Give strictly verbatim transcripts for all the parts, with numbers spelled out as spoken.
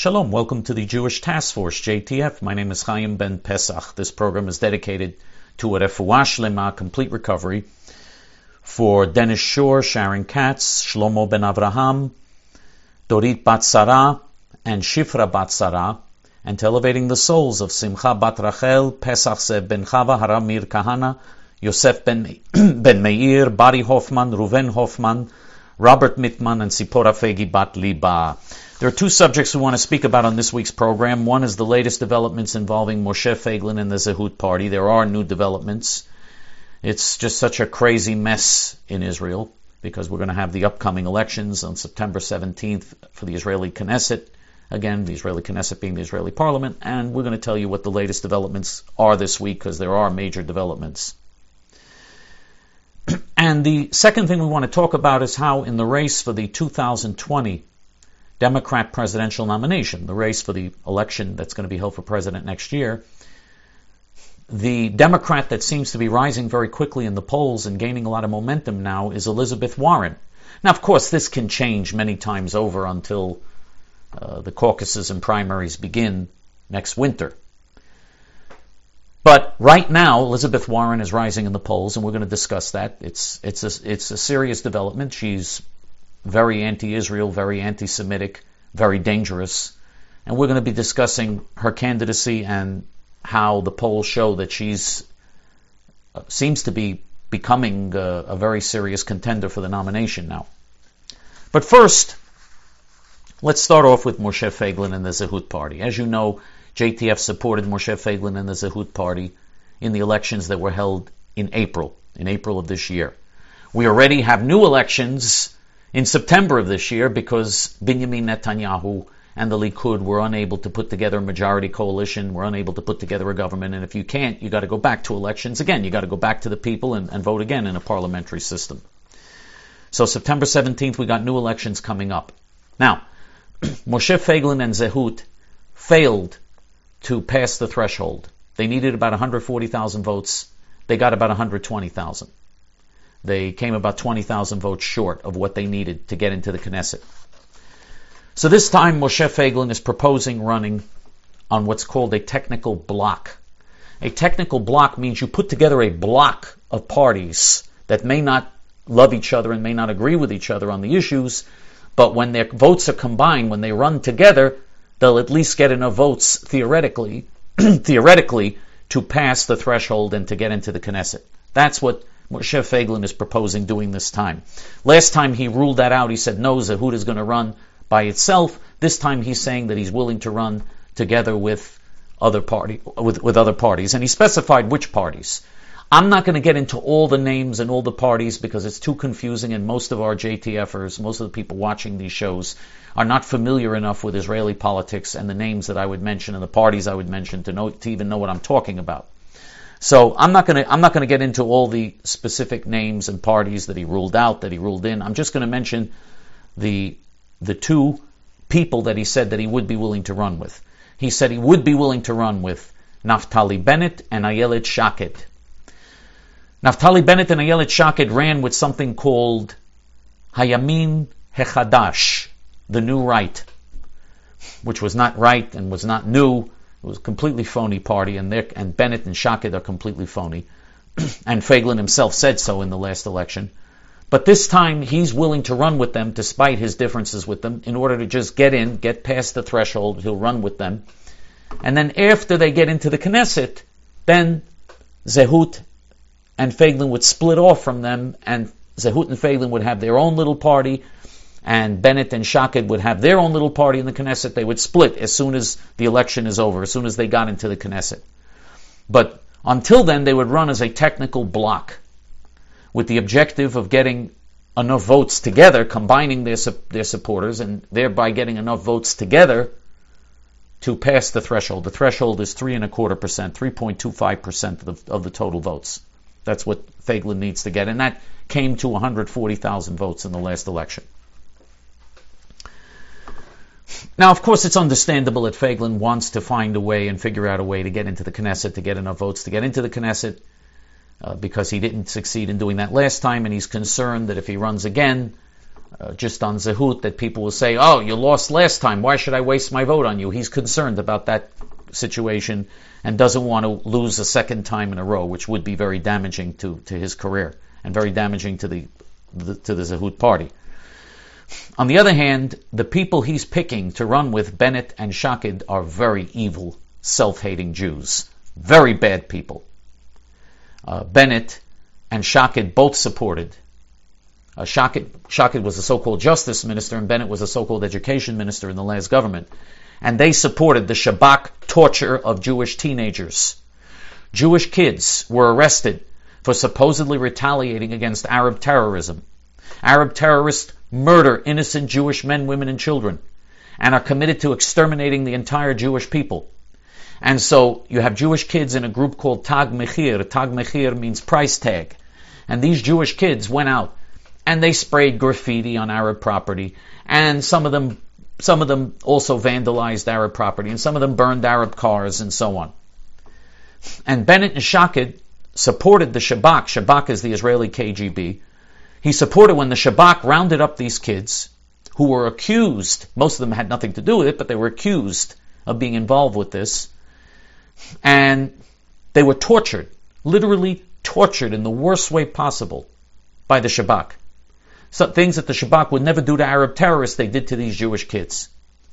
Shalom, welcome to the Jewish Task Force, J T F. My name is Chaim Ben Pesach. This program is dedicated to a refuah shlema, complete recovery, for Dennis Shore, Sharon Katz, Shlomo Ben Avraham, Dorit Bat Sarah, and Shifra Bat Sarah, and to elevating the souls of Simcha Bat Rachel, Pesach Zev Ben Chava, Haramir Kahana, Yosef Ben, ben Meir, Bari Hoffman, Ruven Hoffman, Robert Mittman, and Sipora Fegi Bat Liba. There are two subjects we want to speak about on this week's program. One is the latest developments involving Moshe Feiglin and the Zehut Party. There are new developments. It's just such a crazy mess in Israel because we're going to have the upcoming elections on September seventeenth for the Israeli Knesset. Again, the Israeli Knesset being the Israeli Parliament. And we're going to tell you what the latest developments are this week because there are major developments. And the second thing we want to talk about is how in the race for the two thousand twenty Democrat presidential nomination, the race for the election that's going to be held for president next year, the Democrat that seems to be rising very quickly in the polls and gaining a lot of momentum now is Elizabeth Warren. Now, of course, this can change many times over until uh, the caucuses and primaries begin next winter. But right now, Elizabeth Warren is rising in the polls, and we're going to discuss that. It's it's a, it's a serious development. She's very anti-Israel, very anti-Semitic, very dangerous. And we're going to be discussing her candidacy and how the polls show that she's uh, seems to be becoming uh, a very serious contender for the nomination now. But first, let's start off with Moshe Feiglin and the Zehut Party. As you know, J T F supported Moshe Feiglin and the Zehut Party in the elections that were held in April, in April of this year. We already have new elections in September of this year because Benjamin Netanyahu and the Likud were unable to put together a majority coalition, were unable to put together a government, and if you can't, you got to go back to elections again. You got to go back to the people and, and vote again in a parliamentary system. So September seventeenth, we got new elections coming up. Now, Moshe Feiglin and Zehut failed to pass the threshold. They needed about one hundred forty thousand votes. They got about one hundred twenty thousand. They came about twenty thousand votes short of what they needed to get into the Knesset. So this time Moshe Feiglin is proposing running on what's called a technical bloc. A technical bloc means you put together a bloc of parties that may not love each other and may not agree with each other on the issues, but when their votes are combined, when they run together, they'll at least get enough votes theoretically, theoretically to pass the threshold and to get into the Knesset. That's what Moshe Feiglin is proposing doing this time. Last time he ruled that out. He said, no, Zehut is going to run by itself. This time he's saying that he's willing to run together with other party, with, with other parties. And he specified which parties. I'm not going to get into all the names and all the parties because it's too confusing, and most of our J T Fers, most of the people watching these shows, are not familiar enough with Israeli politics and the names that I would mention and the parties I would mention to know to even know what I'm talking about. So I'm not going to I'm not going to get into all the specific names and parties that he ruled out, that he ruled in. I'm just going to mention the the two people that he said that he would be willing to run with. He said he would be willing to run with Naftali Bennett and Ayelet Shaked. Naftali Bennett and Ayelet Shaked ran with something called Hayamin Hechadash, the new right, which was not right and was not new. It was a completely phony party, and, and Bennett and Shaked are completely phony. And Feiglin himself said so in the last election. But this time, he's willing to run with them, despite his differences with them, in order to just get in, get past the threshold. He'll run with them. And then after they get into the Knesset, then Zehut and Feiglin would split off from them, and Zehut and Feiglin would have their own little party, and Bennett and Shaked would have their own little party in the Knesset. They would split as soon as the election is over, as soon as they got into the Knesset. But until then, they would run as a technical bloc with the objective of getting enough votes together, combining their, their supporters, and thereby getting enough votes together to pass the threshold. The threshold is three and a quarter percent, three point two five percent of the, of the total votes. That's what Feiglin needs to get, and that came to one hundred forty thousand votes in the last election. Now, of course, it's understandable that Feiglin wants to find a way and figure out a way to get into the Knesset, to get enough votes to get into the Knesset, uh, because he didn't succeed in doing that last time, and he's concerned that if he runs again, uh, just on Zehut, that people will say, oh, you lost last time, why should I waste my vote on you? He's concerned about that situation and doesn't want to lose a second time in a row, which would be very damaging to, to his career and very damaging to the, the to the Zehut party. On the other hand, the people he's picking to run with, Bennett and Shaked, are very evil, self-hating Jews. Very bad people. Uh, Bennett and Shaked both supported. Uh, Shaked, Shaked was a so-called justice minister, and Bennett was a so-called education minister in the last government. And they supported the Shabak torture of Jewish teenagers. Jewish kids were arrested for supposedly retaliating against Arab terrorism. Arab terrorists murder innocent Jewish men, women, and children, and are committed to exterminating the entire Jewish people. And so you have Jewish kids in a group called Tag Mechir. Tag Mechir means price tag. And these Jewish kids went out and they sprayed graffiti on Arab property, and some of them some of them also vandalized Arab property, and some of them burned Arab cars, and so on. And Bennett and Shaked supported the Shabak. Shabak is the Israeli K G B. He supported when the Shabak rounded up these kids who were accused, most of them had nothing to do with it, but they were accused of being involved with this, and they were tortured, literally tortured in the worst way possible by the Shabak. So things that the Shabak would never do to Arab terrorists, they did to these Jewish kids.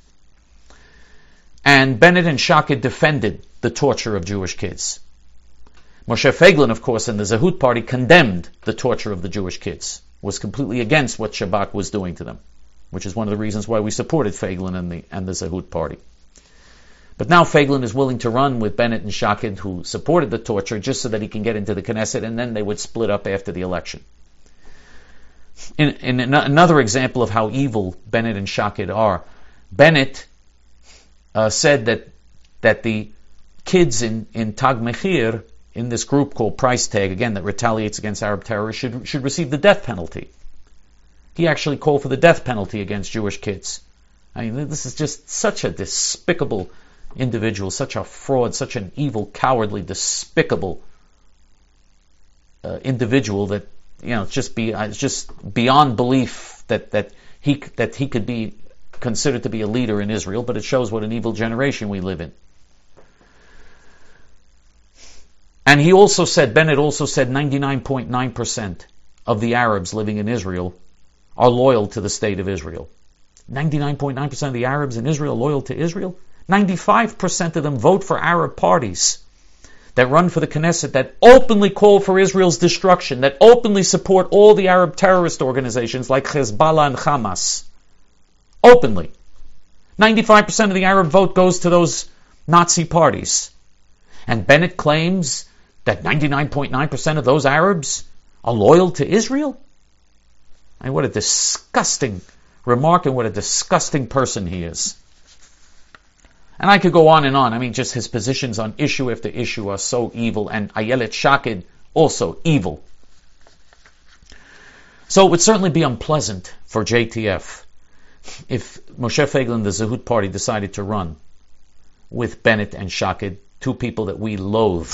And Bennett and Shaked defended the torture of Jewish kids. Moshe Feiglin, of course, in the Zehut party, condemned the torture of the Jewish kids, was completely against what Shabak was doing to them, which is one of the reasons why we supported Feiglin and the, and the Zehut party. But now Feiglin is willing to run with Bennett and Shaked, who supported the torture, just so that he can get into the Knesset, and then they would split up after the election. In, in an, another example of how evil Bennett and Shaked are, Bennett uh, said that that the kids in, in Tag Mechir, in this group called Price Tag, again, that retaliates against Arab terrorists, should, should receive the death penalty. He actually called for the death penalty against Jewish kids. I mean, this is just such a despicable individual, such a fraud, such an evil, cowardly, despicable uh, individual that, you know, it's just be it's just beyond belief that that he that he could be considered to be a leader in Israel. But it shows what an evil generation we live in. And he also said, Bennett also said, ninety-nine point nine percent of the Arabs living in Israel are loyal to the state of Israel. ninety-nine point nine percent of the Arabs in Israel are loyal to Israel. ninety-five percent of them vote for Arab parties that run for the Knesset, that openly call for Israel's destruction, that openly support all the Arab terrorist organizations like Hezbollah and Hamas. Openly. ninety-five percent of the Arab vote goes to those Nazi parties. And Bennett claims that ninety-nine point nine percent of those Arabs are loyal to Israel? I mean, what a disgusting remark, and what a disgusting person he is. And I could go on and on. I mean, just his positions on issue after issue are so evil, and Ayelet Shaked also evil. So it would certainly be unpleasant for J T F if Moshe Feiglin, the Zehut party, decided to run with Bennett and Shaked, two people that we loathe.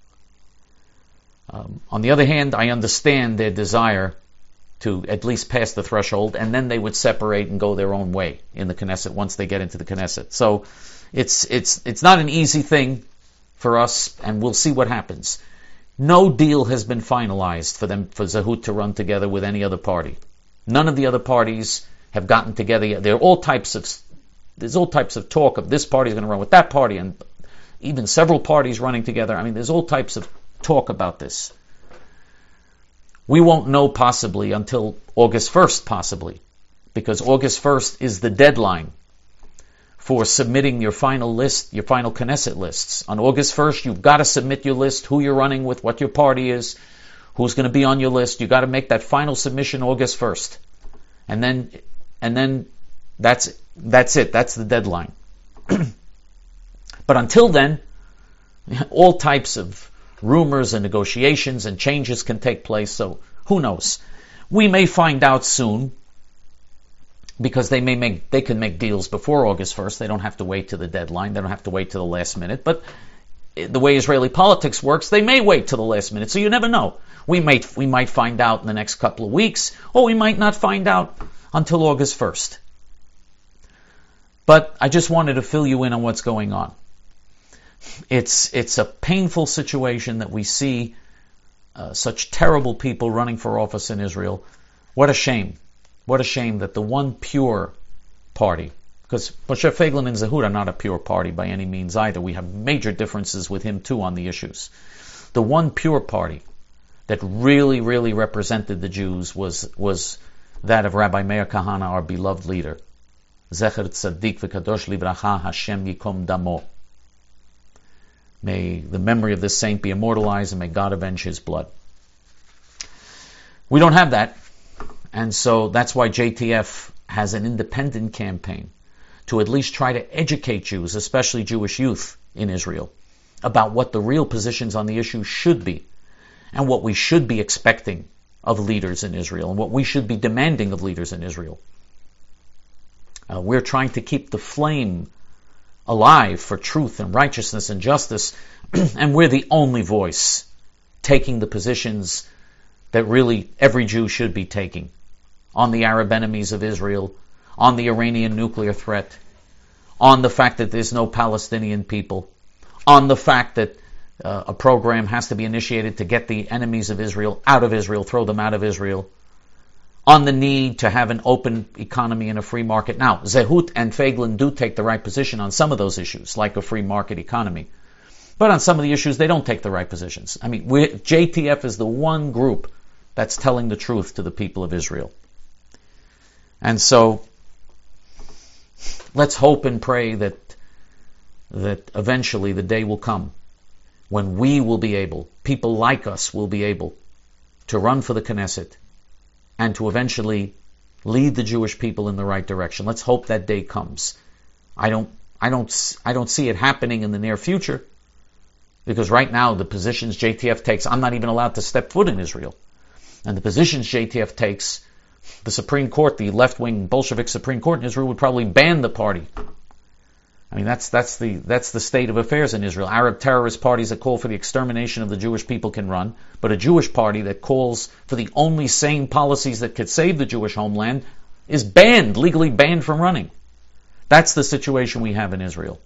Um, on the other hand, I understand their desire to at least pass the threshold, and then they would separate and go their own way in the Knesset once they get into the Knesset. So it's it's it's not an easy thing for us, and we'll see what happens. No deal has been finalized for them, for Zehut to run together with any other party. None of the other parties have gotten together yet. There are all types of there's all types of talk of this party is going to run with that party, and even several parties running together. I mean, there's all types of talk about this. We won't know possibly until August first, possibly, because August first is the deadline for submitting your final list, your final Knesset lists. On August first, you've got to submit your list, who you're running with, what your party is, who's going to be on your list. You've got to make that final submission August first. And then, and then that's, that's it. That's the deadline. But until then, all types of rumors and negotiations and changes can take place, so who knows? We may find out soon, because they may make they can make deals before August first. They don't have to wait to the deadline. They don't have to wait to the last minute. But the way Israeli politics works, they may wait to the last minute. So you never know. We might we might find out in the next couple of weeks, or we might not find out until August first. But I just wanted to fill you in on what's going on. It's it's a painful situation that we see uh, such terrible people running for office in Israel. What a shame. What a shame that the one pure party, because Moshe Feiglin and Zehut are not a pure party by any means either. We have major differences with him too on the issues. The one pure party that really, really represented the Jews was was that of Rabbi Meir Kahane, our beloved leader. Zecher Tzaddik V'Kadosh Livracha Hashem Yikom Damo. May the memory of this saint be immortalized and may God avenge his blood. We don't have that, and so that's why J T F has an independent campaign to at least try to educate Jews, especially Jewish youth in Israel, about what the real positions on the issue should be and what we should be expecting of leaders in Israel and what we should be demanding of leaders in Israel. Uh, we're trying to keep the flame alive for truth and righteousness and justice, and we're the only voice taking the positions that really every Jew should be taking on the Arab enemies of Israel, on the Iranian nuclear threat, on the fact that there's no Palestinian people, on the fact that uh, a program has to be initiated to get the enemies of Israel out of Israel, throw them out of Israel, on the need to have an open economy and a free market. Now, Zehut and Feiglin do take the right position on some of those issues, like a free market economy. But on some of the issues, they don't take the right positions. I mean, we're, J T F is the one group that's telling the truth to the people of Israel. And so, let's hope and pray that that eventually the day will come when we will be able, people like us will be able, to run for the Knesset and to eventually lead the Jewish people in the right direction. Let's hope that day comes. I don't, I don't, I don't see it happening in the near future, because right now the positions J T F takes, I'm not even allowed to step foot in Israel. And the positions J T F takes, the Supreme Court, the left-wing Bolshevik Supreme Court in Israel would probably ban the party. I mean, that's that's the that's the state of affairs in Israel. Arab terrorist parties that call for the extermination of the Jewish people can run, but a Jewish party that calls for the only sane policies that could save the Jewish homeland is banned, legally banned from running. That's the situation we have in Israel.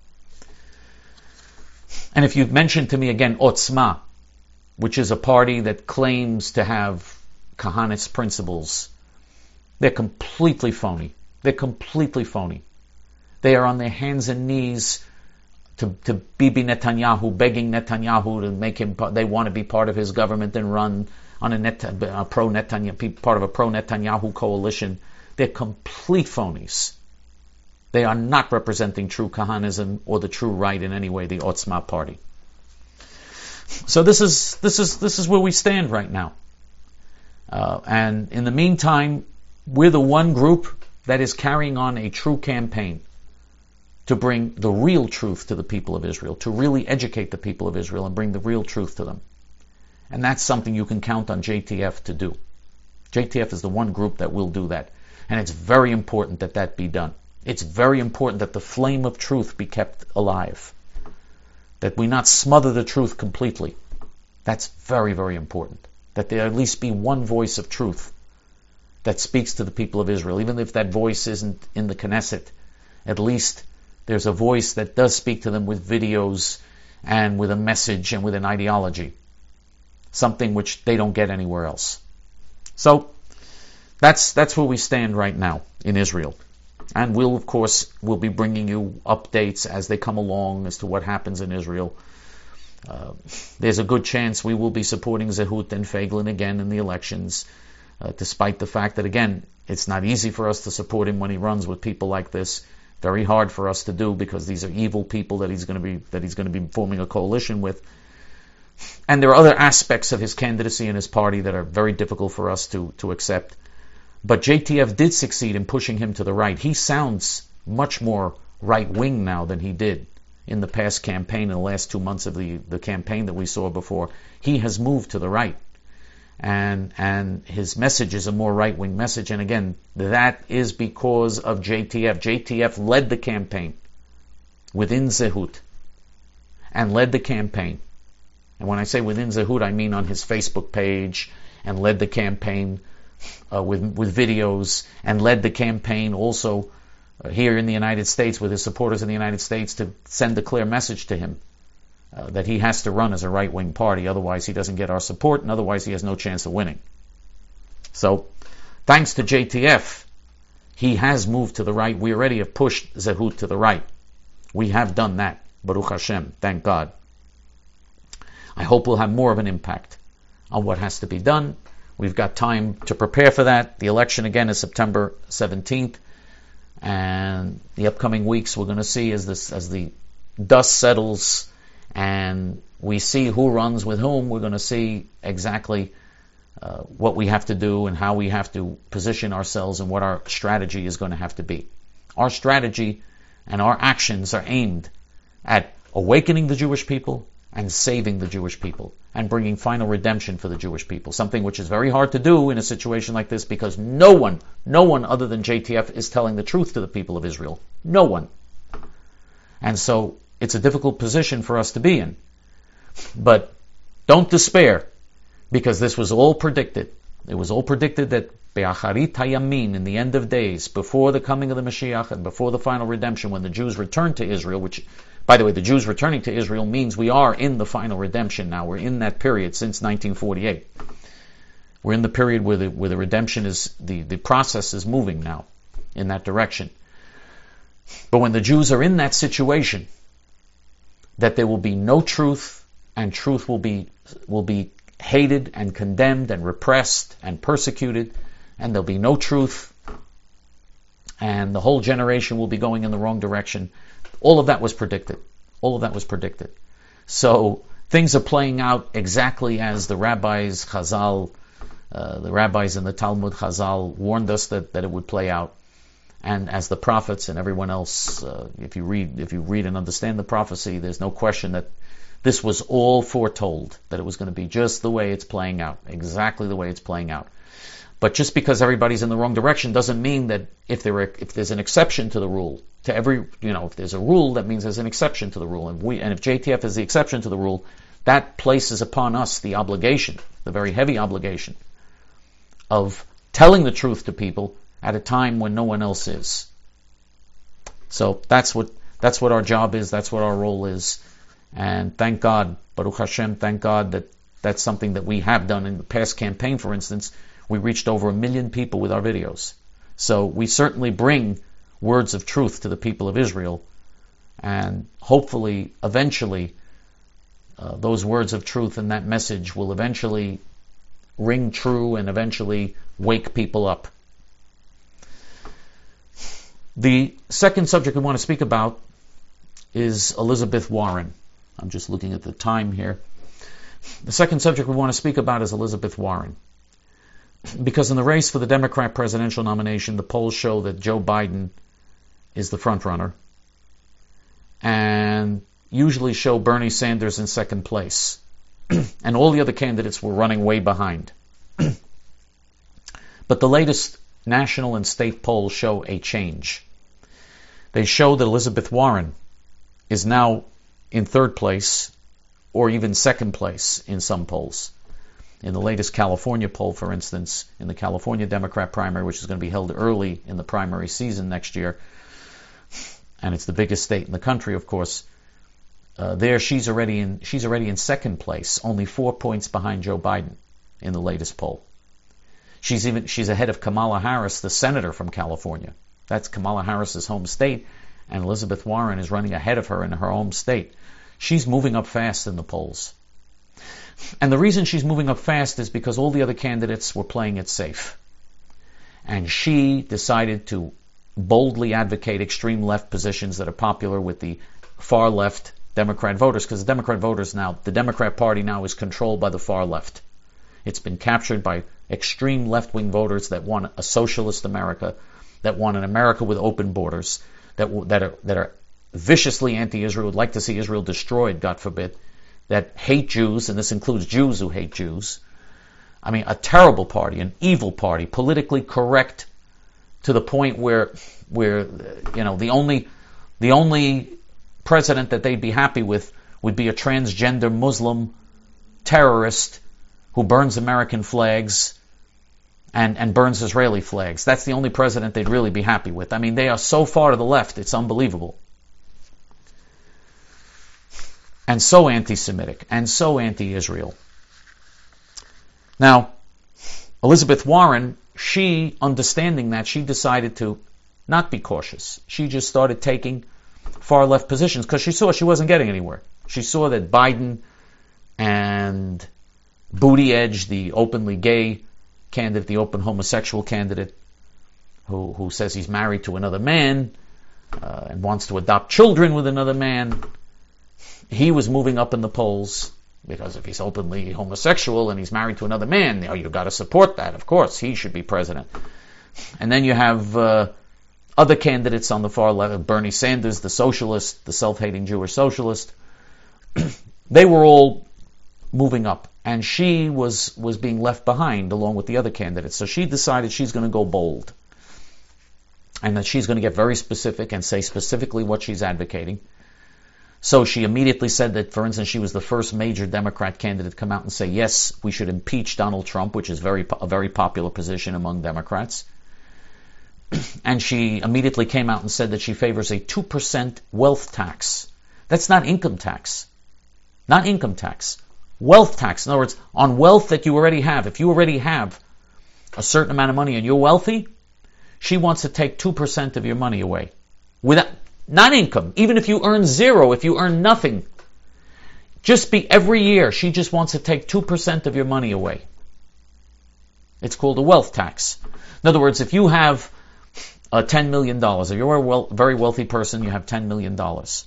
And if you've mentioned to me again Otzma, which is a party that claims to have Kahanist principles, they're completely phony. They're completely phony. They are on their hands and knees to, to Bibi Netanyahu, begging Netanyahu to make him, they want to be part of his government and run on a, net, a pro-Netanyahu, part of a pro-Netanyahu coalition. They're complete phonies. They are not representing true Kahanism or the true right in any way, the Otzma party. So this is, this is, this is where we stand right now. Uh, and in the meantime, we're the one group that is carrying on a true campaign to bring the real truth to the people of Israel, to really educate the people of Israel and bring the real truth to them. And that's something you can count on J T F to do. J T F is the one group that will do that. And it's very important that that be done. It's very important that the flame of truth be kept alive. That we not smother the truth completely. That's very, very important. That there at least be one voice of truth that speaks to the people of Israel. Even if that voice isn't in the Knesset, at least there's a voice that does speak to them with videos and with a message and with an ideology. Something which they don't get anywhere else. So, that's that's where we stand right now in Israel. And we'll, of course, we'll be bringing you updates as they come along as to what happens in Israel. Uh, there's a good chance we will be supporting Zehut and Feiglin again in the elections, uh, despite the fact that, again, it's not easy for us to support him when he runs with people like this. Very hard for us to do because these are evil people that he's going to be that he's going to be forming a coalition with. And there are other aspects of his candidacy and his party that are very difficult for us to, to accept. But J T F did succeed in pushing him to the right. He sounds much more right-wing now than he did in the past campaign, in the last two months of the, the campaign that we saw before. He has moved to the right. And and his message is a more right-wing message. And again, that is because of J T F. J T F led the campaign within Zehut and led the campaign. And when I say within Zehut, I mean on his Facebook page, and led the campaign uh, with with videos, and led the campaign also uh, here in the United States with his supporters in the United States to send a clear message to him uh, that he has to run as a right-wing party, otherwise he doesn't get our support, and otherwise he has no chance of winning. So, thanks to J T F, he has moved to the right. We already have pushed Zehut to the right. We have done that. Baruch Hashem. Thank God. I hope we'll have more of an impact on what has to be done. We've got time to prepare for that. The election again is September seventeenth. And the upcoming weeks we're going to see as this, as the dust settles and we see who runs with whom, we're going to see exactly uh, what we have to do and how we have to position ourselves and what our strategy is going to have to be. Our strategy and our actions are aimed at awakening the Jewish people and saving the Jewish people and bringing final redemption for the Jewish people, something which is very hard to do in a situation like this because no one, no one other than J T F is telling the truth to the people of Israel. No one. And so it's a difficult position for us to be in. But don't despair, because this was all predicted. It was all predicted that Be'acharit Hayamin, in the end of days, before the coming of the Mashiach and before the final redemption, when the Jews return to Israel, which, by the way, the Jews returning to Israel means we are in the final redemption now. We're in that period since nineteen forty-eight. We're in the period where the, where the redemption is, the, the process is moving now in that direction. But when the Jews are in that situation, that there will be no truth, and truth will be will be hated and condemned and repressed and persecuted, and there'll be no truth, and the whole generation will be going in the wrong direction. All of that was predicted. All of that was predicted. So things are playing out exactly as the rabbis, Chazal, uh, the rabbis in the Talmud, Chazal, warned us that, that it would play out. And as the prophets and everyone else, uh, if you read, if you read and understand the prophecy, there's no question that this was all foretold, that it was going to be just the way it's playing out, exactly the way it's playing out. But just because everybody's in the wrong direction doesn't mean that if there are, if there's an exception to the rule, to every, you know, if there's a rule, that means there's an exception to the rule. And we, and if J T F is the exception to the rule, that places upon us the obligation, the very heavy obligation, of telling the truth to people at a time when no one else is. So that's what that's what our job is, that's what our role is. And thank God, Baruch Hashem, thank God that that's something that we have done. In the past campaign, for instance, we reached over a million people with our videos. So we certainly bring words of truth to the people of Israel, and hopefully, eventually, uh, those words of truth and that message will eventually ring true and eventually wake people up. The second subject we want to speak about is Elizabeth Warren. I'm just looking at the time here. The second subject we want to speak about is Elizabeth Warren. Because in the race for the Democrat presidential nomination, the polls show that Joe Biden is the front runner, and usually show Bernie Sanders in second place. And all the other candidates were running way behind. But the latest national and state polls show a change. They show that Elizabeth Warren is now in third place, or even second place in some polls. In the latest California poll, for instance, in the California Democrat primary, which is going to be held early in the primary season next year, and it's the biggest state in the country, of course, uh, there she's already in she's already in second place, only four points behind Joe Biden in the latest poll. She's even she's ahead of Kamala Harris, the senator from California. That's Kamala Harris's home state, and Elizabeth Warren is running ahead of her in her home state. She's moving up fast in the polls. And the reason she's moving up fast is because all the other candidates were playing it safe. And she decided to boldly advocate extreme left positions that are popular with the far left Democrat voters, because the Democrat voters now, the Democrat Party now is controlled by the far left. It's been captured by extreme left-wing voters that want a socialist America, that want an America with open borders, that that are that are viciously anti-Israel, would like to see Israel destroyed, God forbid, that hate Jews, and this includes Jews who hate Jews. I mean, a terrible party, an evil party, politically correct to the point where where you know the only the only president that they'd be happy with would be a transgender Muslim terrorist who burns American flags and, and burns Israeli flags. That's the only president they'd really be happy with. I mean, they are so far to the left, it's unbelievable. And so anti-Semitic, and so anti-Israel. Now, Elizabeth Warren, she, understanding that, she decided to not be cautious. She just started taking far left positions because she saw she wasn't getting anywhere. She saw that Biden and Buttigieg, the openly gay candidate, the open homosexual candidate, who, who says he's married to another man uh, and wants to adopt children with another man, he was moving up in the polls. Because if he's openly homosexual and he's married to another man, you know, you've got to support that. Of course, he should be president. And then you have uh, other candidates on the far left, Bernie Sanders, the socialist, the self-hating Jewish socialist. They were all moving up, and she was was being left behind along with the other candidates. So she decided she's going to go bold, and that she's going to get very specific and say specifically what she's advocating. So she immediately said that, for instance, she was the first major Democrat candidate to come out and say, yes, we should impeach Donald Trump, which is very a very popular position among Democrats. And she immediately came out and said that she favors a two percent wealth tax. That's not income tax. Not income tax. Wealth tax. In other words, on wealth that you already have. If you already have a certain amount of money and you're wealthy, she wants to take two percent of your money away. Without... Not income. Even if you earn zero, if you earn nothing, just be every year, she just wants to take two percent of your money away. It's called a wealth tax. In other words, if you have uh, ten million dollars, if you're a well, very wealthy person, you have ten million dollars.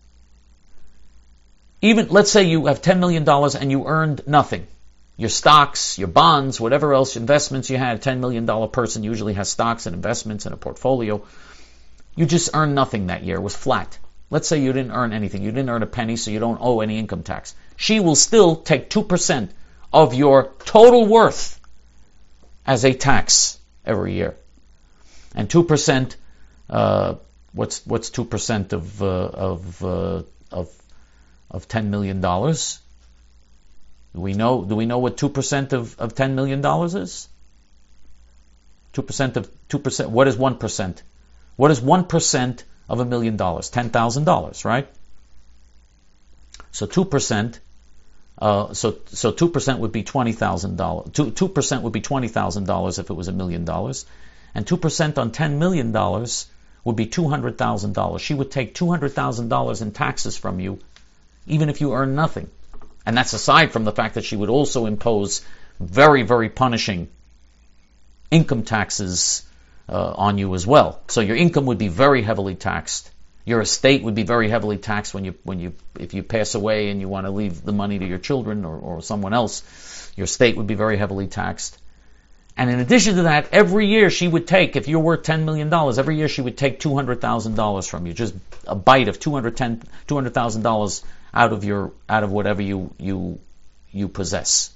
Even, let's say you have ten million dollars and you earned nothing. Your stocks, your bonds, whatever else investments you had, a ten million dollars person usually has stocks and investments and a portfolio. You just earned nothing that year. It was flat. Let's say you didn't earn anything. You didn't earn a penny, so you don't owe any income tax. She will still take two percent of your total worth as a tax every year. And two percent, uh, what's what's two percent of uh, of uh, of of ten million dollars? Do we know? Do we know what two percent of of ten million dollars is? Two percent of two percent. What is one percent? What is one percent of a million dollars? ten thousand dollars, right? So two percent, uh, so so two percent would be twenty thousand dollars. Two percent would be twenty thousand dollars if it was a million dollars, and two percent on ten million dollars would be two hundred thousand dollars. She would take two hundred thousand dollars in taxes from you, even if you earn nothing, and that's aside from the fact that she would also impose very very punishing income taxes Uh, on you as well. So your income would be very heavily taxed. Your estate would be very heavily taxed when you, when you, if you pass away and you want to leave the money to your children or, or someone else, your estate would be very heavily taxed. And in addition to that, every year she would take, if you're worth ten million dollars, every year she would take two hundred thousand dollars from you, just a bite of two hundred thousand dollars out of your, out of whatever you, you, you possess.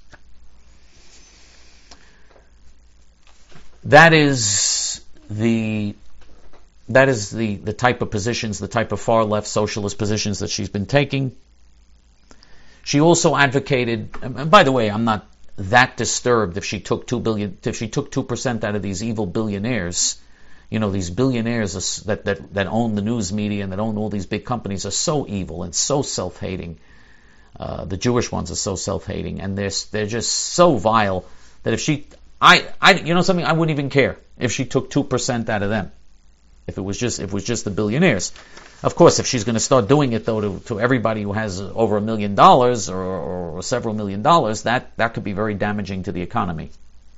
That is the that is the, the type of positions, the type of far left socialist positions that she's been taking. She also advocated, and by the way, I'm not that disturbed if she took two billion, if she took two percent out of these evil billionaires. You know, these billionaires that, that, that own the news media and that own all these big companies are so evil and so self-hating. Uh, the Jewish ones are so self-hating, and they're they're just so vile that if she, I, I, you know something, I wouldn't even care if she took two percent out of them. If it was just, if it was just the billionaires. Of course, if she's going to start doing it though to, to everybody who has over a million dollars or, or several million dollars, that, that could be very damaging to the economy.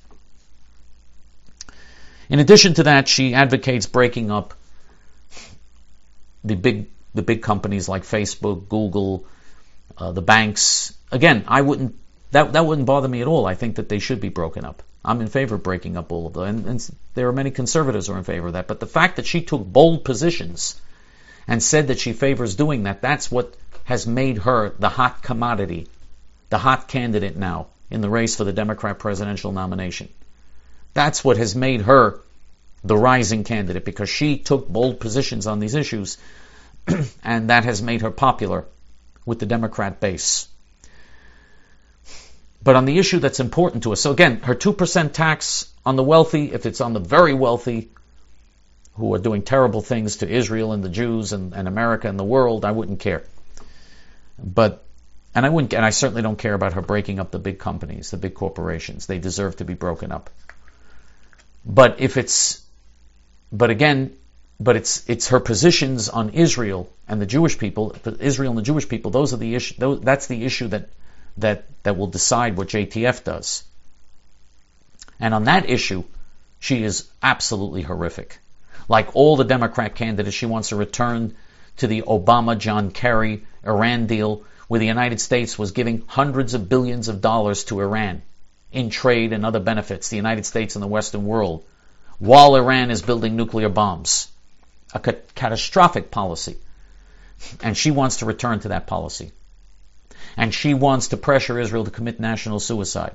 In addition to that, she advocates breaking up the big, the big companies like Facebook, Google, uh, the banks. Again, I wouldn't, that, that wouldn't bother me at all. I think that they should be broken up. I'm in favor of breaking up all of them, and, and there are many conservatives who are in favor of that. But the fact that she took bold positions and said that she favors doing that, that's what has made her the hot commodity, the hot candidate now in the race for the Democrat presidential nomination. That's what has made her the rising candidate, because she took bold positions on these issues, and that has made her popular with the Democrat base. But on the issue that's important to us, so again, her two percent tax on the wealthy, if it's on the very wealthy who are doing terrible things to Israel and the Jews and, and America and the world, I wouldn't care. But and I wouldn't, and I certainly don't care about her breaking up the big companies, the big corporations. They deserve to be broken up. But if it's, but again, but it's it's her positions on Israel and the Jewish people, Israel and the Jewish people. Those are the issue. That's the issue that that that will decide what J T F does. And on that issue, she is absolutely horrific. Like all the Democrat candidates, she wants to return to the Obama-John Kerry Iran deal, where the United States was giving hundreds of billions of dollars to Iran in trade and other benefits, the United States and the Western world, while Iran is building nuclear bombs. A ca- catastrophic policy. And she wants to return to that policy. And she wants to pressure Israel to commit national suicide.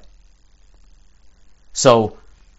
So,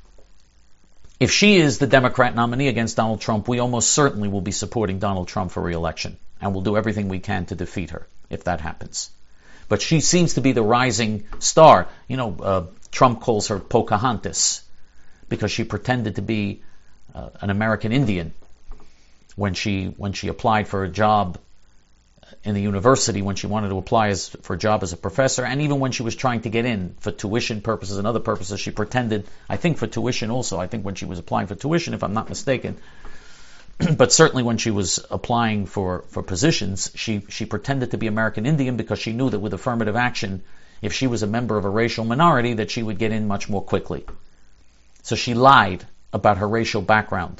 if she is the Democrat nominee against Donald Trump, we almost certainly will be supporting Donald Trump for re-election. And we'll do everything we can to defeat her, if that happens. But she seems to be the rising star. You know, uh, Trump calls her Pocahontas, because she pretended to be uh, an American Indian when she when she applied for a job in the university, when she wanted to apply as, for a job as a professor, and even when she was trying to get in for tuition purposes and other purposes, she pretended, I think for tuition also, I think when she was applying for tuition, if I'm not mistaken, but certainly when she was applying for, for positions, she, she pretended to be American Indian because she knew that with affirmative action, if she was a member of a racial minority, that she would get in much more quickly. So she lied about her racial background.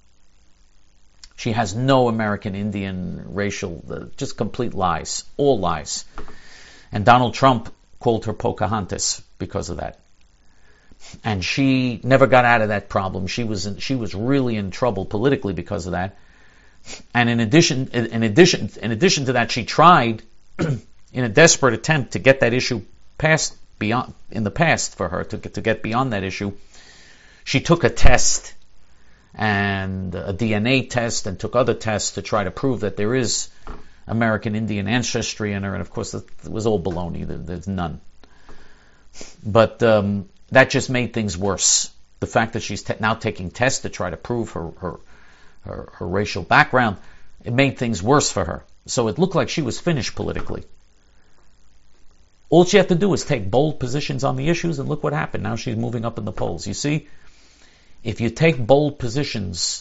She has no American Indian racial, uh, just complete lies, all lies. And Donald Trump called her Pocahontas because of that. And she never got out of that problem. She was in, she was really in trouble politically because of that. And in addition, in addition, in addition to that, she tried in a desperate attempt to get that issue passed beyond in the past for her to get, to get beyond that issue. She took a test, and a D N A test, and took other tests to try to prove that there is American Indian ancestry in her, and of course it was all baloney. There's none. But um, that just made things worse. The fact that she's te- now taking tests to try to prove her, her her her racial background, it made things worse for her. So it looked like she was finished politically. All she had to do was take bold positions on the issues, and look what happened. Now she's moving up in the polls. You see? If you take bold positions,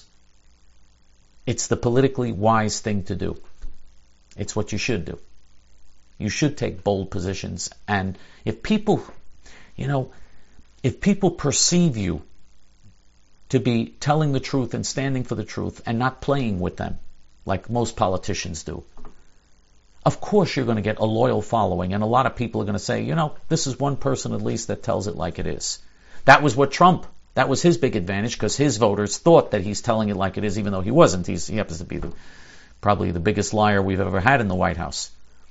it's the politically wise thing to do. It's what you should do. You should take bold positions. And if people, you know, if people perceive you to be telling the truth and standing for the truth and not playing with them, like most politicians do, of course you're going to get a loyal following, and a lot of people are going to say, you know, this is one person at least that tells it like it is. That was what Trump That was his big advantage, because his voters thought that he's telling it like it is, even though he wasn't. He's, he happens to be the, probably the biggest liar we've ever had in the White House.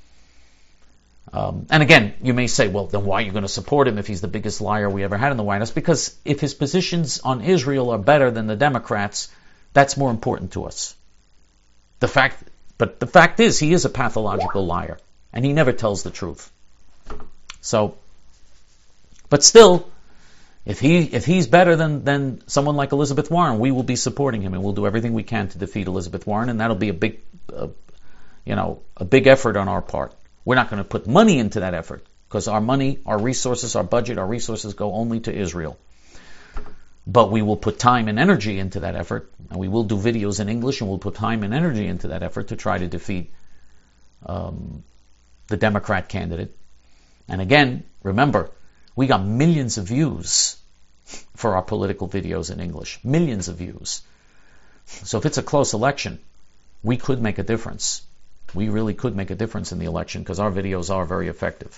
Um, and again, you may say, well, then why are you going to support him if he's the biggest liar we ever had in the White House? Because if his positions on Israel are better than the Democrats, that's more important to us. The fact, but the fact is, he is a pathological liar, and he never tells the truth. So, but still, If he if he's better than, than someone like Elizabeth Warren, we will be supporting him, and we'll do everything we can to defeat Elizabeth Warren, and that'll be a big, uh, you know, a big effort on our part. We're not going to put money into that effort, because our money, our resources, our budget, our resources go only to Israel. But we will put time and energy into that effort, and we will do videos in English, and we'll put time and energy into that effort to try to defeat um, the Democrat candidate. And again, remember, we got millions of views for our political videos in English. Millions of views. So if it's a close election, we could make a difference. We really could make a difference in the election, because our videos are very effective.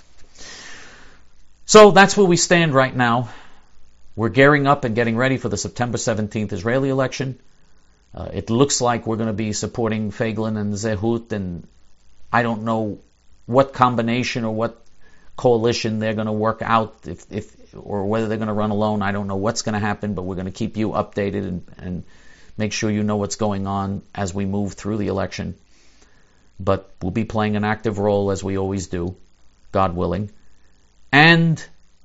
So that's where we stand right now. We're gearing up and getting ready for the September seventeenth Israeli election. Uh, it looks like we're going to be supporting Feiglin and Zehut, and I don't know what combination or what coalition they're going to work out, if, if or whether they're going to run alone. I don't know what's going to happen, but we're going to keep you updated and, and make sure you know what's going on as we move through the election. But we'll be playing an active role, as we always do, God willing. And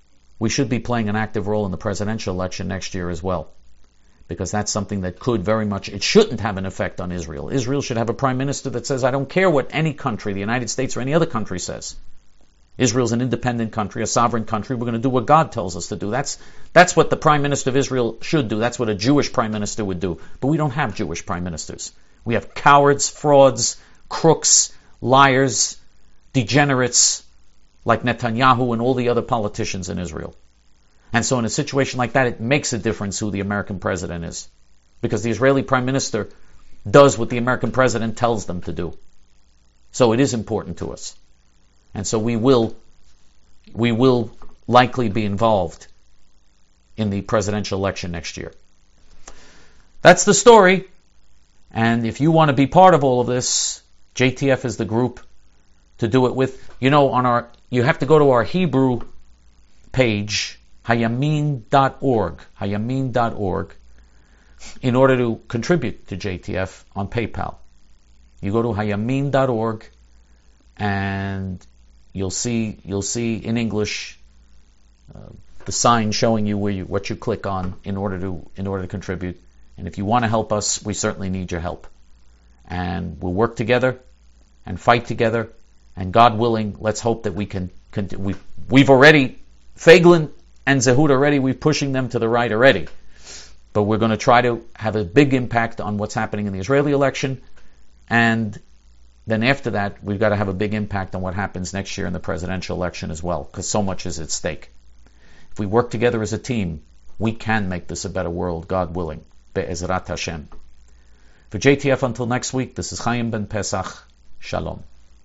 we should be playing an active role in the presidential election next year as well. Because that's something that could very much, it shouldn't have an effect on Israel. Israel should have a prime minister that says, I don't care what any country, the United States or any other country says. Israel's an independent country, a sovereign country. We're going to do what God tells us to do. That's that's what the prime minister of Israel should do. That's what a Jewish prime minister would do. But we don't have Jewish prime ministers. We have cowards, frauds, crooks, liars, degenerates like Netanyahu and all the other politicians in Israel. And so in a situation like that, it makes a difference who the American president is. Because the Israeli prime minister does what the American president tells them to do. So it is important to us. And so we will, we will likely be involved in the presidential election next year. That's the story. And if you want to be part of all of this, J T F is the group to do it with. You know, on our, you have to go to our Hebrew page, hayamin dot org, hayamin dot org, in order to contribute to J T F on PayPal. You go to hayamin dot org and you'll see you'll see in English uh, the sign showing you where you what you click on in order to in order to contribute. And if you want to help us, we certainly need your help. And we'll work together and fight together. And God willing, let's hope that we can. can we we've already Feiglin and Zehud already. We're pushing them to the right already. But we're going to try to have a big impact on what's happening in the Israeli election. And then after that, we've got to have a big impact on what happens next year in the presidential election as well, because so much is at stake. If we work together as a team, we can make this a better world, God willing. Be'ezrat Hashem. For J T F until next week, this is Chaim Ben Pesach. Shalom.